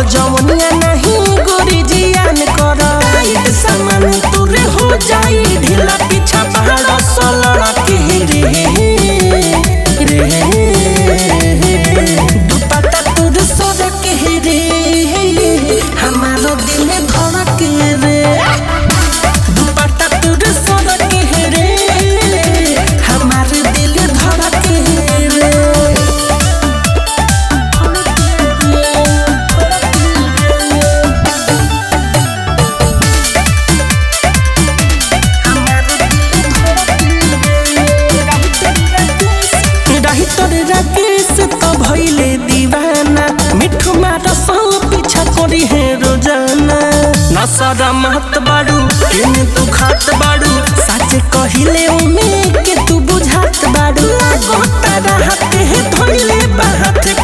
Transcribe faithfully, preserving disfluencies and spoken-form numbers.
जवनिया नहीं गोरी जियान कर सामान तुरे हो जाई ढीला पीछा पहाड़ सोलड़ा के रे रे दुपट्टा तुर सोर के रे हमारो दिल धड़क रे दुपट्टा तुर सोर के रे हमारे दिल धड़क रे राकेश तो भइले दीवाना मिठू मारा सौ पीछा करी है रोजाना नसरा महत बाड़ू केने तू खात बाड़ू सच कहिले उमे के तू बुझात बाड़ू गोता रहते है धोइले बाहत